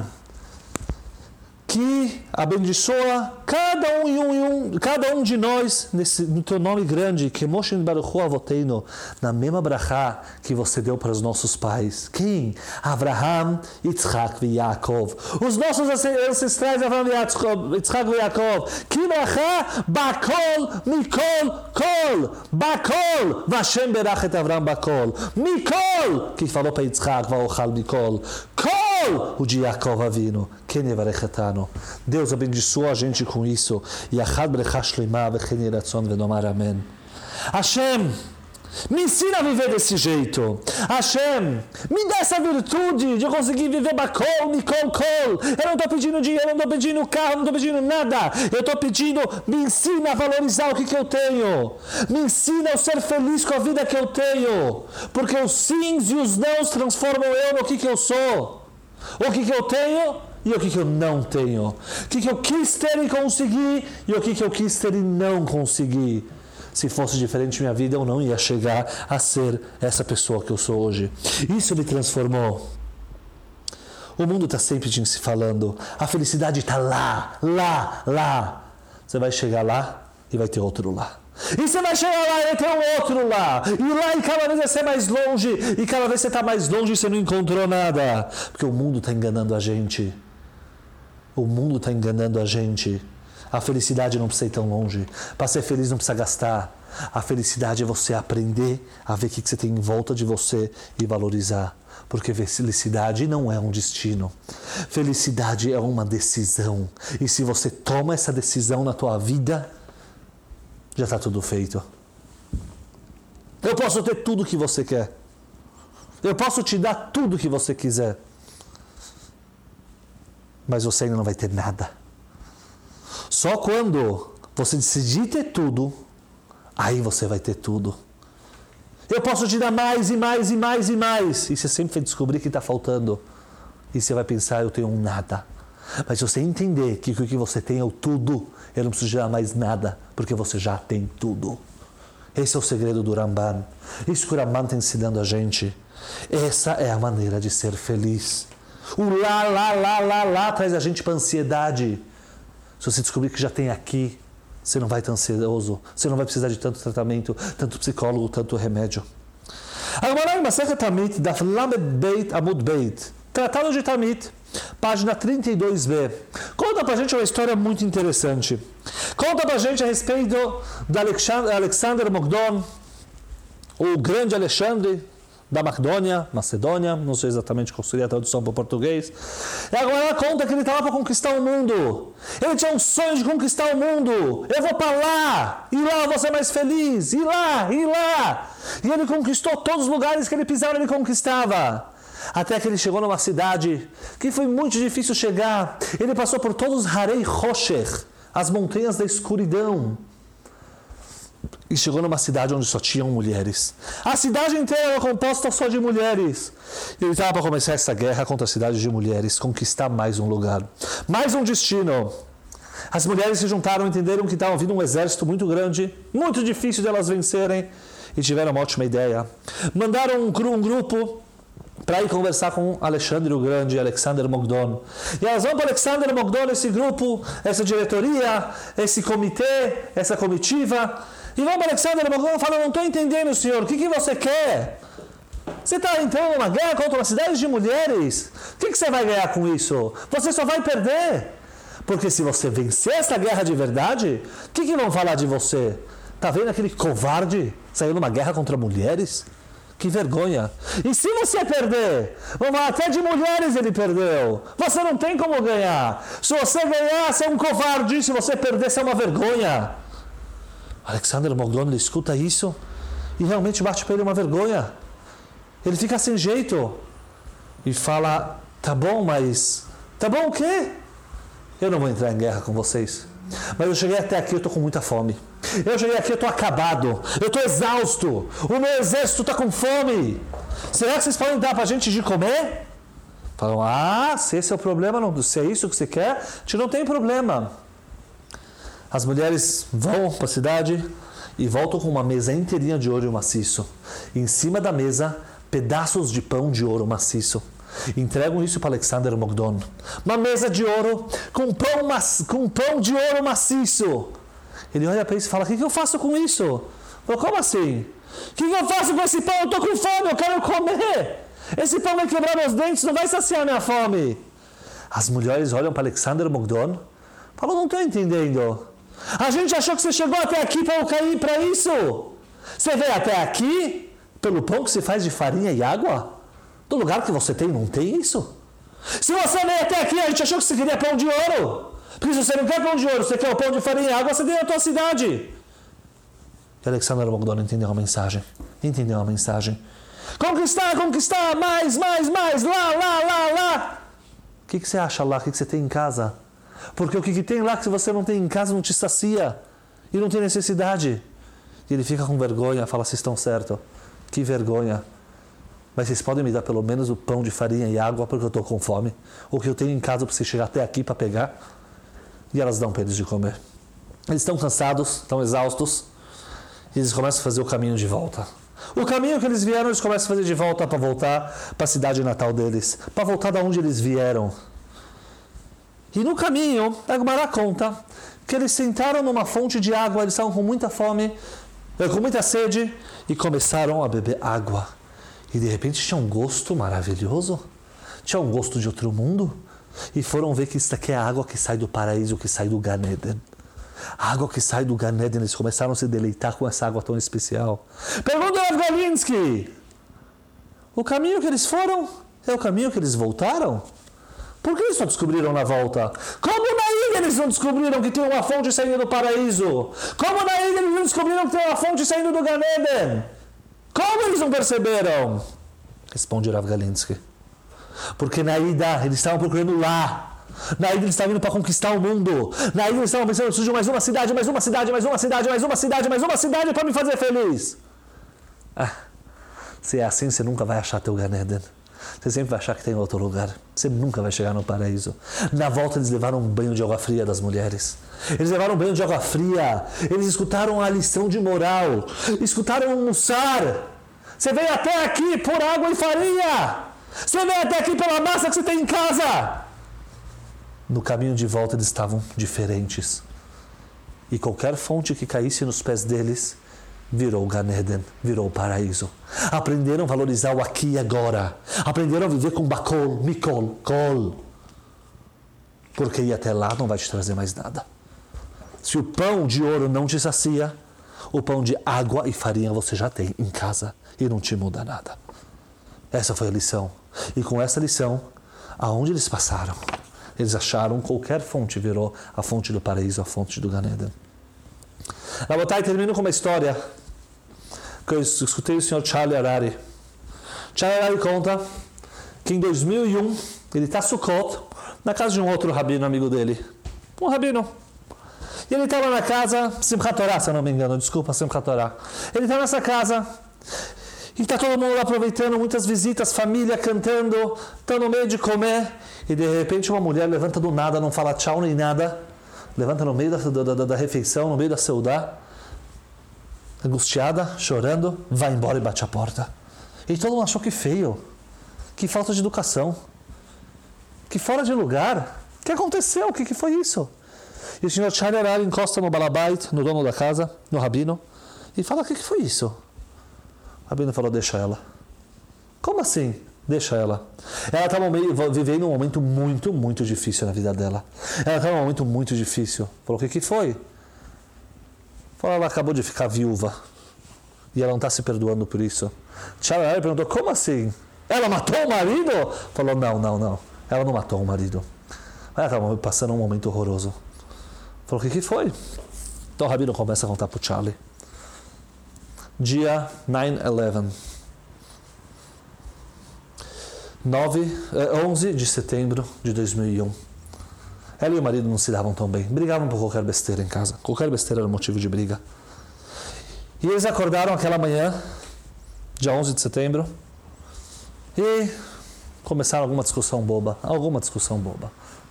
que abençoa cada um e um, e um, cada um de nós nesse, no teu nome grande, que Moshe Baruchu Avoteino, na mesma brachá que você deu para os nossos pais. Quem? Avraham, Yitzchak e Yaakov. Os nossos ancestrais, Avraham, Yitzchak e Yaakov. Que brachá? Bakol, Mikol, Kol. Bakol, Vashem berachet Avraham Bakol. Mikol, que falou para Yitzchak, Vaochal Mikol. Kol, o de Yaakov Avinu. Quem Yevarechetano. Deus abençoa a gente com isso. E achad brecha shleimah vechen yiratzon venomar amém. Hashem, me ensina a viver desse jeito. Hashem, me dá essa virtude de eu conseguir viver bakol, mikol, kol. Eu não estou pedindo dinheiro, eu não estou pedindo carro, não estou pedindo nada. Eu estou pedindo, me ensina a valorizar o que, que eu tenho. Me ensina a ser feliz com a vida que eu tenho. Porque os sims e os nãos transformam eu no que, que eu sou. O que, que eu tenho e o que, que eu não tenho. O que, que eu quis ter e conseguir e o que, que eu quis ter e não conseguir. Se fosse diferente minha vida, eu não ia chegar a ser essa pessoa que eu sou hoje. Isso me transformou. O mundo está sempre te falando. A felicidade está lá, lá, lá. Você vai chegar lá e vai ter outro lá. E você vai chegar lá e vai ter um outro lá. E lá e cada vez vai ser mais longe. E cada vez você está mais longe e você não encontrou nada. Porque o mundo está enganando a gente. O mundo está enganando a gente. A felicidade não precisa ir tão longe. Para ser feliz não precisa gastar. A felicidade é você aprender a ver o que você tem em volta de você e valorizar. Porque felicidade não é um destino. Felicidade é uma decisão. E se você toma essa decisão na tua vida, já está tudo feito. Eu posso ter tudo que você quer. Eu posso te dar tudo que você quiser. Mas você ainda não vai ter nada. Só quando você decidir ter tudo, aí você vai ter tudo. Eu posso te dar mais e mais e mais e mais. E você sempre vai descobrir que está faltando. E você vai pensar, eu tenho um nada. Mas se você entender que o que você tem é o tudo, eu não preciso te dar mais nada, porque você já tem tudo. Esse é o segredo do Ramban. Isso que o Ramban está ensinando a gente. Essa é a maneira de ser feliz. O lá, lá, lá, lá, lá traz a gente para ansiedade. Se você descobrir que já tem aqui, você não vai estar ansioso, você não vai precisar de tanto tratamento, tanto psicólogo, tanto remédio. Agora, Masechet Tamit, Daf Lamed Beit Amud Beit, Tratado de Tamit, página trinta e dois b. Conta pra gente uma história muito interessante. Conta pra gente a respeito de Alexander Mokdon, o grande Alexandre da Macedônia, Macedônia, não sei exatamente qual seria a tradução para o português. E agora ela conta que ele estava para conquistar o mundo. Ele tinha um sonho de conquistar o mundo. Eu vou para lá, e lá eu vou ser mais feliz, e lá, e lá. E ele conquistou todos os lugares que ele pisava, ele conquistava. Até que ele chegou numa cidade que foi muito difícil chegar. Ele passou por todos os Harei Rosher, as montanhas da escuridão. E chegou numa cidade onde só tinham mulheres. A cidade inteira era composta só de mulheres. E ele estava para começar essa guerra contra a cidade de mulheres, conquistar mais um lugar, mais um destino. As mulheres se juntaram, entenderam que estava vindo um exército muito grande, muito difícil de elas vencerem, e tiveram uma ótima ideia. Mandaram um, um grupo para ir conversar com Alexandre o Grande, Alexander Mokdon. E elas vão para Alexander Mokdon, esse grupo, essa diretoria, esse comitê, essa comitiva. E vão para Alexander Mokdon e falam, não estou entendendo, senhor, o que, que você quer? Você está entrando numa guerra contra uma cidade de mulheres? O que, que você vai ganhar com isso? Você só vai perder. Porque se você vencer essa guerra de verdade, o que, que vão falar de você? Está vendo aquele covarde saiu numa guerra contra mulheres? Que vergonha. E se você perder, vão falar, até de mulheres ele perdeu. Você não tem como ganhar. Se você ganhar, você é um covarde. Se você perder, você é uma vergonha. Alexander Mokdon, ele escuta isso e realmente bate para ele uma vergonha. Ele fica sem jeito e fala, tá bom, mas... Tá bom o quê? Eu não vou entrar em guerra com vocês. Mas eu cheguei até aqui, eu estou com muita fome. Eu cheguei aqui, eu estou acabado. Eu estou exausto. O meu exército está com fome. Será que vocês podem dar para a gente de comer? Falam, ah, se esse é o problema, não, se é isso que você quer, a gente não tem problema. As mulheres vão para a cidade e voltam com uma mesa inteirinha de ouro maciço. E em cima da mesa, pedaços de pão de ouro maciço. Entregam isso para Alexander Mokdon. Uma mesa de ouro com pão, maci... com pão de ouro maciço. Ele olha para isso e fala, o que, que eu faço com isso? Falo, como assim? O que, que eu faço com esse pão? Eu estou com fome, eu quero comer. Esse pão vai quebrar meus dentes, não vai saciar minha fome. As mulheres olham para Alexander Mokdon e falam, não estou entendendo. A gente achou que você chegou até aqui para cair para isso. Você veio até aqui pelo pão que se faz de farinha e água? Do lugar que você tem, não tem isso? Se você veio até aqui, a gente achou que você queria pão de ouro. Porque se você não quer pão de ouro, você quer o pão de farinha e água, você tem na tua cidade. E Alexander Mokdon entendeu a mensagem. Entendeu a mensagem. Conquistar, conquistar, mais, mais, mais, lá, lá, lá, lá. O que, que você acha lá? O que, que você tem em casa? Porque o que, que tem lá que você não tem em casa não te sacia. E não tem necessidade. E ele fica com vergonha, fala, vocês estão certos. Que vergonha. Mas vocês podem me dar pelo menos o pão de farinha e água porque eu estou com fome. O que eu tenho em casa para você chegar até aqui para pegar. E elas dão para eles de comer. Eles estão cansados, estão exaustos. E eles começam a fazer o caminho de volta. O caminho que eles vieram, eles começam a fazer de volta para voltar para a cidade natal deles, para voltar da onde eles vieram. E no caminho, a Gemara conta que eles sentaram numa fonte de água, eles estavam com muita fome, com muita sede, e começaram a beber água. E de repente tinha um gosto maravilhoso, tinha um gosto de outro mundo, e foram ver que isso aqui é a água que sai do paraíso, que sai do Gan Eden. A água que sai do Gan Eden, eles começaram a se deleitar com essa água tão especial. Pergunta ao Galinsky, o caminho que eles foram é o caminho que eles voltaram? Por que eles só descobriram na volta? Como na ilha eles não descobriram que tem uma fonte saindo do paraíso? Como na ilha eles não descobriram que tem uma fonte saindo do Gan Eden? Como eles não perceberam? Responde Rav Galinsky. Porque na ida eles estavam procurando lá. Na ilha eles estavam indo para conquistar o mundo. Na ilha eles estavam pensando, eu preciso de mais uma cidade, mais uma cidade, mais uma cidade, mais uma cidade, mais uma cidade para me fazer feliz. Ah, se é assim, você nunca vai achar teu Gan Eden. Você sempre vai achar que tem outro lugar. Você nunca vai chegar no paraíso. Na volta eles levaram um banho de água fria das mulheres. Eles levaram um banho de água fria. Eles escutaram a lição de moral. Escutaram um mussar. Você veio até aqui por água e farinha. Você veio até aqui pela massa que você tem em casa. No caminho de volta eles estavam diferentes. E qualquer fonte que caísse nos pés deles virou o Gan Eden, virou o paraíso. Aprenderam a valorizar o aqui e agora. Aprenderam a viver com bakol, mikol, kol. Porque ir até lá não vai te trazer mais nada. Se o pão de ouro não te sacia, o pão de água e farinha você já tem em casa e não te muda nada. Essa foi a lição. E com essa lição, aonde eles passaram, eles acharam qualquer fonte virou a fonte do paraíso, a fonte do Gan Eden. Rabotai, termino com uma história que eu escutei o senhor Charlie Harari. Charlie Harari conta que em dois mil e um ele está Sukkot na casa de um outro rabino amigo dele. Um rabino. E ele estava na casa, Simchat Torah, se eu não me engano, desculpa, Simchat Torah. Ele está nessa casa e está todo mundo lá aproveitando, muitas visitas, família cantando, está no meio de comer. E de repente uma mulher levanta do nada, não fala tchau nem nada. Levanta no meio da, da, da, da refeição, no meio da seudá, angustiada, chorando, vai embora e bate a porta. E todo mundo achou que feio, que falta de educação, que fora de lugar. O que aconteceu? O que, que foi isso? E o senhor Charlie Harari encosta no balabait, no dono da casa, no rabino, e fala, o que, que foi isso? O rabino falou, deixa ela. Como assim? Deixa ela. Ela estava vivendo um momento muito, muito difícil na vida dela. Ela estava num momento muito difícil. Falou, o que, que foi? Falou, ela acabou de ficar viúva. E ela não está se perdoando por isso. Charlie perguntou, como assim? Ela matou o marido? Falou, não, não, não. Ela não matou o marido. Ela estava passando um momento horroroso. Falou, o que, que foi? Então o rabino começa a contar para o Charlie. Dia nove eleven. onze de setembro de dois mil e um. Ela e o marido não se davam tão bem. Brigavam por qualquer besteira em casa. Qualquer besteira era motivo de briga. E eles acordaram aquela manhã, dia onze de setembro, e começaram alguma discussão boba. Alguma discussão boba.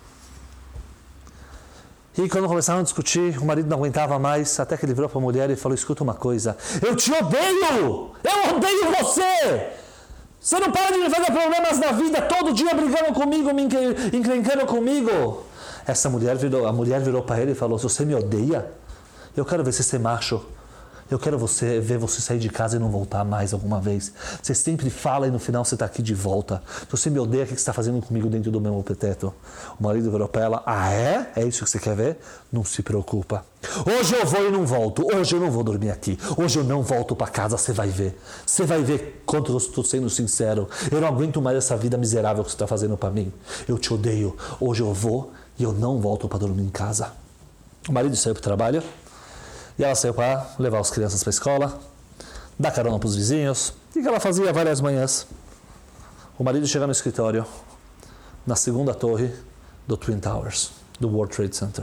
E quando começaram a discutir, o marido não aguentava mais, até que ele virou para a mulher e falou, escuta uma coisa, eu te odeio! Eu odeio você! Você não para de me fazer problemas na vida, todo dia brigando comigo, me encrencando comigo. Essa mulher virou, a mulher virou para ele e falou, se você me odeia, eu quero ver você ser macho. Eu quero você, ver você sair de casa e não voltar mais alguma vez. Você sempre fala e no final você está aqui de volta. Se você me odeia, o que você está fazendo comigo dentro do meu teto? O marido virou para ela, ah é? É isso que você quer ver? Não se preocupa. Hoje eu vou e não volto. Hoje eu não vou dormir aqui. Hoje eu não volto para casa, você vai ver. Você vai ver quanto eu estou sendo sincero. Eu não aguento mais essa vida miserável que você está fazendo para mim. Eu te odeio. Hoje eu vou e eu não volto para dormir em casa. O marido saiu para o trabalho. E ela saiu para levar as crianças para a escola, dar carona para os vizinhos, e que ela fazia várias manhãs. O marido chega no escritório, na segunda torre do Twin Towers, do World Trade Center.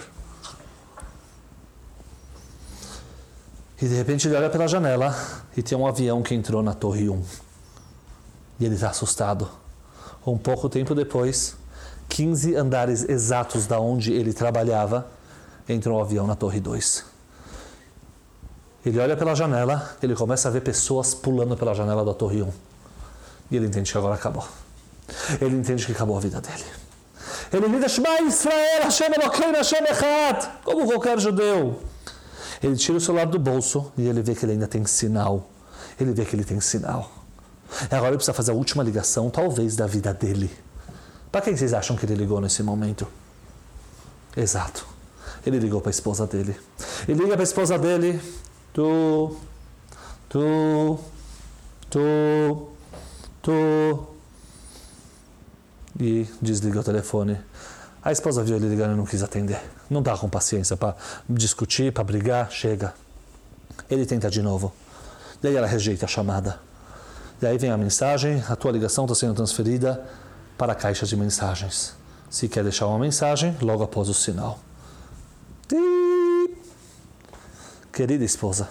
E de repente ele olha pela janela e tem um avião que entrou na torre um. E ele está assustado. Um pouco tempo depois, quinze andares exatos da onde ele trabalhava, entrou um avião na torre dois. Ele olha pela janela, ele começa a ver pessoas pulando pela janela da Torre um. E ele entende que agora acabou. Ele entende que acabou a vida dele. Ele grita, Shema Israel, Hashem Elokeinu, Hashem Echad, como qualquer judeu. Ele tira o celular do bolso e ele vê que ele ainda tem sinal. Ele vê que ele tem sinal. E agora ele precisa fazer a última ligação, talvez, da vida dele. Para quem vocês acham que ele ligou nesse momento? Exato. Ele ligou para a esposa dele. Ele liga para a esposa dele. Tu, tu, tu, tu. E desliga o telefone. A esposa viu ele ligando e não quis atender. Não dá com paciência para discutir, para brigar. Chega. Ele tenta de novo. E aí ela rejeita a chamada. E aí vem a mensagem, a tua ligação está sendo transferida para a caixa de mensagens. Se quer deixar uma mensagem, logo após o sinal. Querida esposa,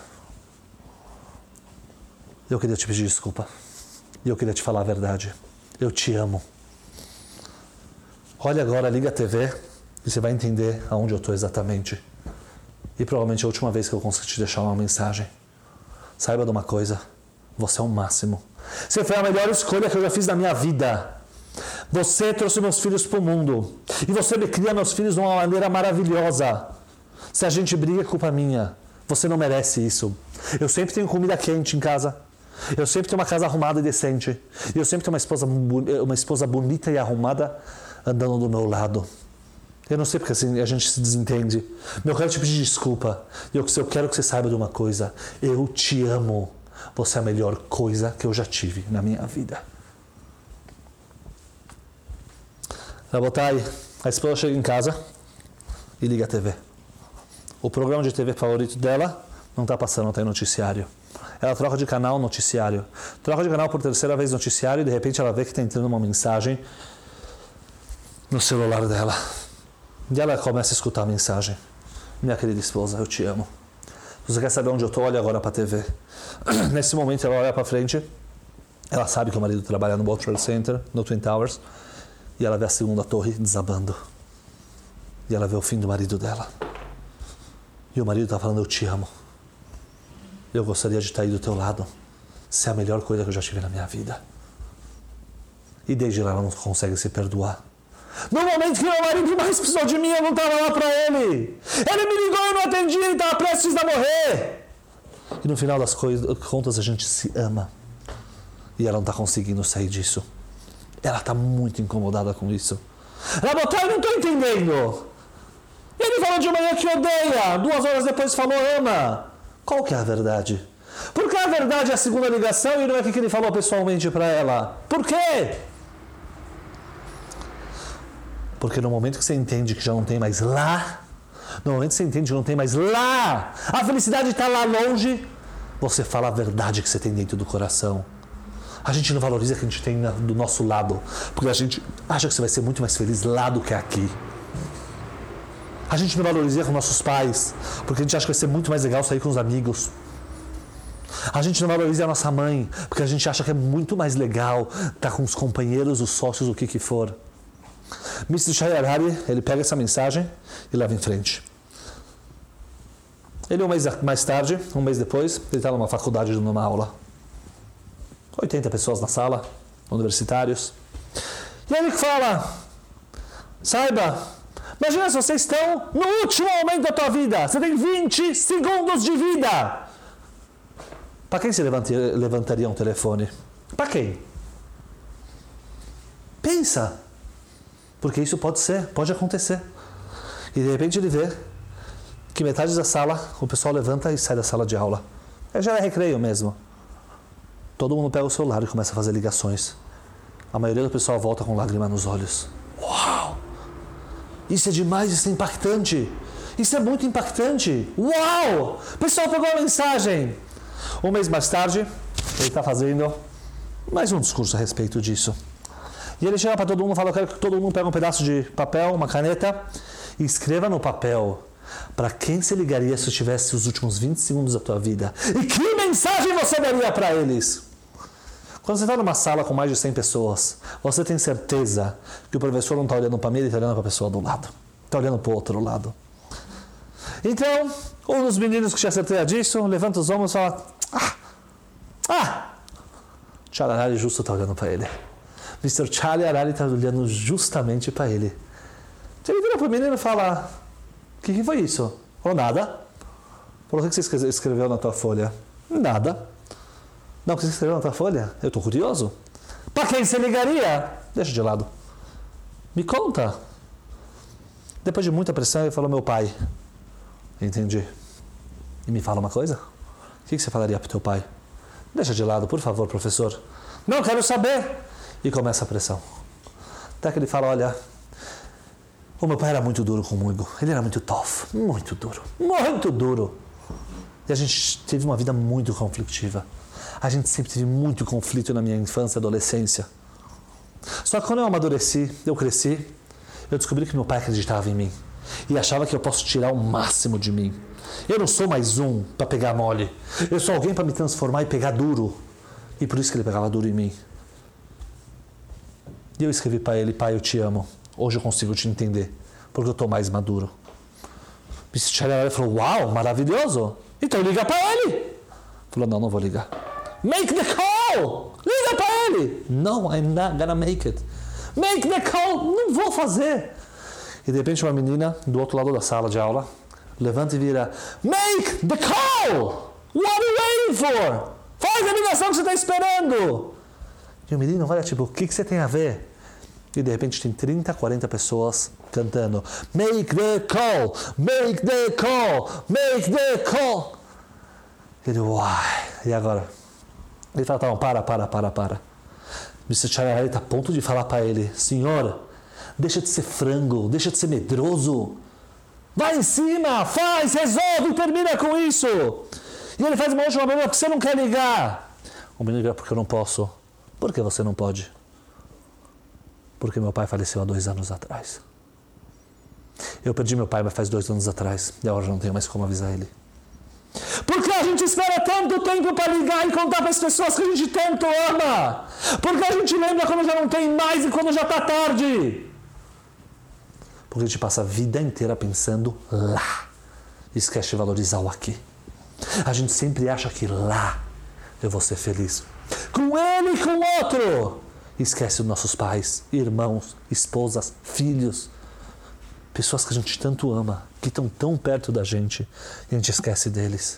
eu queria te pedir desculpa. E eu queria te falar a verdade. Eu te amo. Olha agora, liga a T V e você vai entender aonde eu estou exatamente. E provavelmente é a última vez que eu consigo te deixar uma mensagem. Saiba de uma coisa, você é o máximo. Você foi a melhor escolha que eu já fiz na minha vida. Você trouxe meus filhos para o mundo. E você me cria meus filhos de uma maneira maravilhosa. Se a gente briga, é culpa minha. Você não merece isso. Eu sempre tenho comida quente em casa. Eu sempre tenho uma casa arrumada e decente. E eu sempre tenho uma esposa, uma esposa bonita e arrumada andando do meu lado. Eu não sei porque assim a gente se desentende. Eu quero te pedir desculpa. Eu, eu quero que você saiba de uma coisa. Eu te amo. Você é a melhor coisa que eu já tive na minha vida. Rabotai, a esposa chega em casa e liga a T V. O programa de T V favorito dela não está passando, está em noticiário. Ela troca de canal, noticiário. Troca de canal por terceira vez, noticiário, e de repente ela vê que está entrando uma mensagem no celular dela. E ela começa a escutar a mensagem. Minha querida esposa, eu te amo. Se você quer saber onde eu estou, olha agora para a T V. Nesse momento ela olha para frente, ela sabe que o marido trabalha no World Trade Center, no Twin Towers, e ela vê a segunda torre desabando. E ela vê o fim do marido dela. E o marido está falando, eu te amo. Eu gostaria de estar aí do teu lado. Você é a melhor coisa que eu já tive na minha vida. E desde lá ela não consegue se perdoar. No momento que meu marido mais precisou de mim, eu não estava lá para ele. Ele me ligou e eu não atendi, ele estava prestes a morrer. E no final das contas a gente se ama. E ela não está conseguindo sair disso. Ela está muito incomodada com isso. Ela botou, eu não estou entendendo. Ele falou de manhã que odeia. Duas horas depois falou ama. Qual que é a verdade? Porque a verdade é a segunda ligação e não é o que ele falou pessoalmente para ela. Por quê? Porque no momento que você entende que já não tem mais lá, no momento que você entende que não tem mais lá, a felicidade está lá longe, você fala a verdade que você tem dentro do coração. A gente não valoriza o que a gente tem do nosso lado, porque a gente acha que você vai ser muito mais feliz lá do que aqui. A gente não valoriza com nossos pais, porque a gente acha que vai ser muito mais legal sair com os amigos. A gente não valoriza a nossa mãe, porque a gente acha que é muito mais legal estar com os companheiros, os sócios, o que que for. mister Shai Harari, ele pega essa mensagem e leva em frente. Ele, um mês mais tarde, um mês depois, ele está numa faculdade dando uma aula. oitenta pessoas na sala, universitários. E ele fala, saiba, imagina se vocês estão no último momento da tua vida. Você tem vinte segundos de vida. Para quem você levantaria, levantaria um telefone? Para quem? Pensa. Porque isso pode ser, pode acontecer. E de repente ele vê que metade da sala, o pessoal levanta e sai da sala de aula. É, já é recreio mesmo. Todo mundo pega o celular e começa a fazer ligações. A maioria do pessoal volta com lágrima nos olhos. Uau! Isso é demais, isso é impactante. Isso é muito impactante. Uau! O pessoal pegou a mensagem. Um mês mais tarde, ele está fazendo mais um discurso a respeito disso. E ele chega para todo mundo e fala, eu quero que todo mundo pegue um pedaço de papel, uma caneta, e escreva no papel para quem você ligaria se eu tivesse os últimos vinte segundos da tua vida. E que mensagem você daria para eles? Quando você está numa sala com mais de cem pessoas, você tem certeza que o professor não está olhando para mim, ele está olhando para a pessoa do lado. Está olhando para o outro lado. Então, Um dos meninos que tinha certeza disso, levanta os ombros e fala, ah, ah, Charlie Harari justo está olhando para ele. mister Charlie Harari está olhando justamente para ele. Ele vira para o menino e fala, o que, que foi isso? Ou nada. Falou, o que você escreveu na tua folha? Nada. Não, o que você escreveu na tua folha? Eu estou curioso. Para quem você ligaria? Deixa de lado. Me conta. Depois de muita pressão, ele falou, meu pai. Entendi. E me fala uma coisa? O que você falaria para o teu pai? Deixa de lado, por favor, professor. Não, quero saber. E começa a pressão. Até que ele fala, olha, o meu pai era muito duro comigo. Ele era muito tough. Muito duro. Muito duro. E a gente teve uma vida muito conflitiva. A gente sempre teve muito conflito na minha infância e adolescência. Só que quando eu amadureci, eu cresci, eu descobri que meu pai acreditava em mim. E achava que eu posso tirar o máximo de mim. Eu não sou mais um para pegar mole. Eu sou alguém para me transformar e pegar duro. E por isso que ele pegava duro em mim. E eu escrevi para ele, pai, eu te amo. Hoje eu consigo te entender, porque eu estou mais maduro. mister Charlie falou, uau, maravilhoso. Então liga para ele. Falou, não, não vou ligar. Make the call! Liga para ele. No, I'm not gonna make it. Make the call! Não vou fazer. E de repente uma menina do outro lado da sala de aula levanta e vira, make the call! What are you waiting for? Faz a ligação que você está esperando. E o menino olha tipo, o que, que você tem a ver? E de repente tem trinta, quarenta pessoas cantando, make the call, make the call, make the call. Ele, uai, e agora? Ele fala, tá bom, para, para, para, para. mister Charlie está a ponto de falar para ele, senhor, deixa de ser frango, deixa de ser medroso. Vai em cima, faz, resolve, termina com isso. E ele faz uma última pergunta, porque você não quer ligar? O menino liga, porque eu não posso. Por que você não pode? Porque meu pai faleceu há dois anos atrás. Eu perdi meu pai, mas faz dois anos atrás. E agora eu não tenho mais como avisar ele. Porque a gente espera tanto tempo para ligar e contar para as pessoas que a gente tanto ama. Porque a gente lembra quando já não tem mais e quando já está tarde. Porque a gente passa a vida inteira pensando lá. E esquece de valorizar o aqui. A gente sempre acha que lá eu vou ser feliz. Com ele e com o outro. E esquece dos nossos pais, irmãos, esposas, filhos. Pessoas que a gente tanto ama, que estão tão perto da gente, e a gente esquece deles.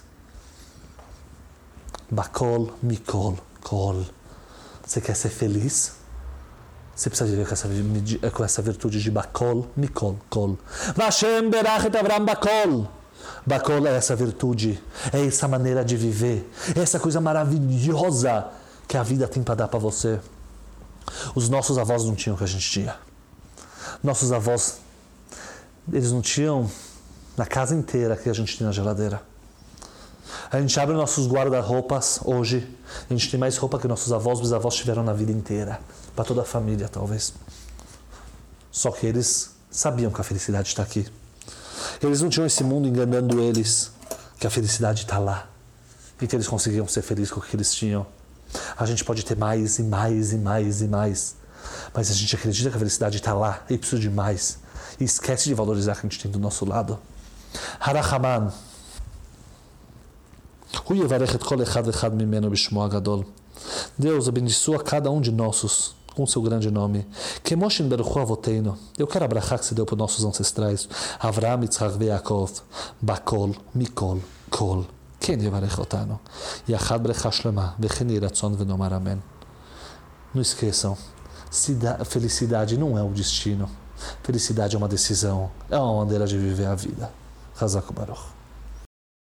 Bakol, mikol, kol. Você quer ser feliz? Você precisa viver com essa, com essa virtude de bakol, mikol, kol. Vashem berachet Avram bakol. Bakol é essa virtude, é essa maneira de viver, é essa coisa maravilhosa que a vida tem para dar para você. Os nossos avós não tinham o que a gente tinha. Nossos avós, eles não tinham na casa inteira que a gente tinha na geladeira. A gente abre nossos guarda-roupas hoje, a gente tem mais roupa que nossos avós, bisavós tiveram na vida inteira. Para toda a família, talvez. Só que eles sabiam que a felicidade está aqui. Eles não tinham esse mundo enganando eles, que a felicidade está lá. E que eles conseguiam ser felizes com o que eles tinham. A gente pode ter mais e mais e mais e mais. Mas a gente acredita que a felicidade está lá e precisa de mais. E esquece de valorizar o que a gente tem do nosso lado. Harachaman. Deus abençoa cada um de nossos com seu grande nome. Eu quero abraçar que se deu para os nossos ancestrais. Avram, Yitzhak e Yaakov. Bakol, Mikol, Kol. כן יברך אותנו. יחד ברכה שלמה, וכן יהי רצון ונאמר אמן. Não esqueçam, felicidade não é o destino. Felicidade é uma decisão, é uma maneira de viver a vida. Hazak Baruch.